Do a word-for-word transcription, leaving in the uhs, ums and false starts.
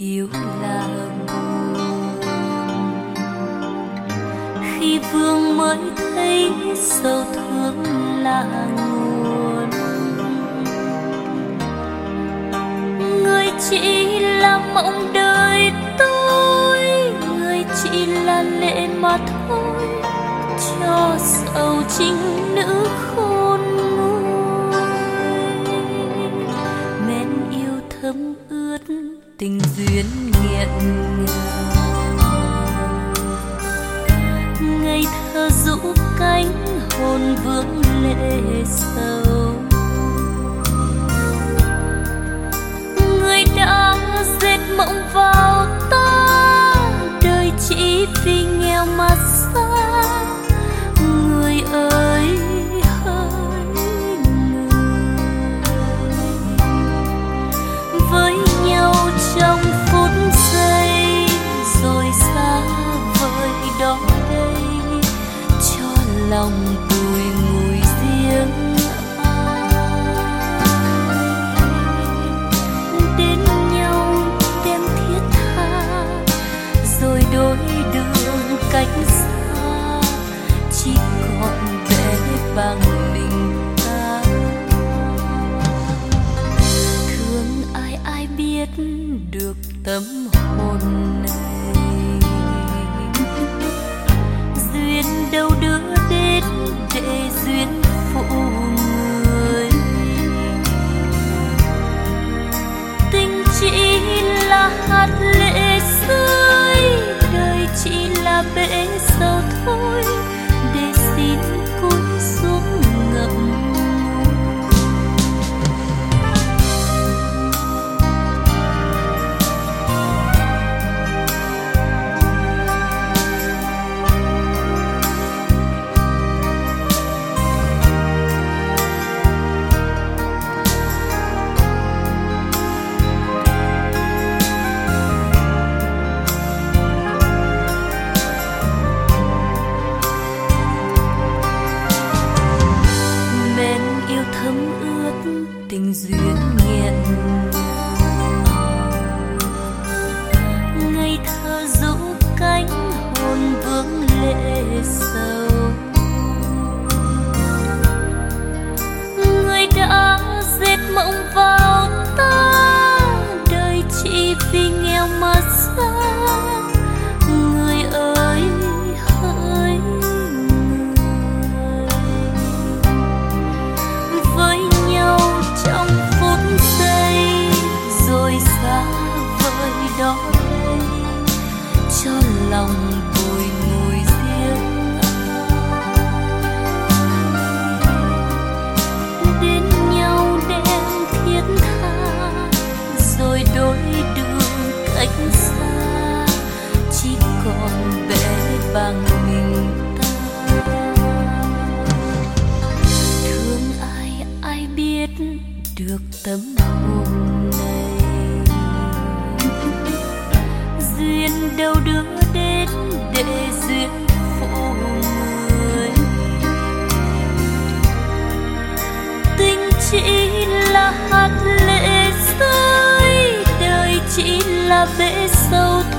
yêu là buồn. Khi vương mới thấy sâu thương là nguồn, người chỉ là mộng đời tôi, người chỉ là lệ mà thôi, cho sầu chính nữ khôn nguôi. Men yêu thấm ướt tình duyên nghẹn ngào, ngây thơ rũ cánh hồn vương lệ sầu. Người đã dệt mộng vào ta, đời chỉ vì nghèo mà xa. Người ơi hỡi người, với nhau trong phút giây rồi xa vời đó đây, cho lòng bùi ngùi riêng ai. Đến nhau đêm thiết tha, rồi đôi đường cách xa, chỉ còn bé bằng mình ta. Thương ai ai biết được tâm hồn này, duyên đâu đưa đến để duyên phụ người. Tình chỉ là hạt lệ rơi, đời chỉ là bể dâu thôi, để xin cúi xuống ngậm. Tình duyên nghẹn ngào, ngây thơ rũ cánh hồn vương lệ sầu. Người đã dệt mộng vào ta, đời chỉ vì nghèo mà xa. Người ơi hỡi người, với nhau trong phút giây rồi xa vời đó đây, cho lòng bùi ngùi riêng ai. Đến nhau đêm thiết tha, rồi đôi đường cách xa, chỉ còn bé bằng mình ta. Thương ai ai biết được tâm hồn này, duyên đâu đưa đến để duyên phụ người. Tình chỉ là hạt lệ rơi, đời chỉ là bể sâu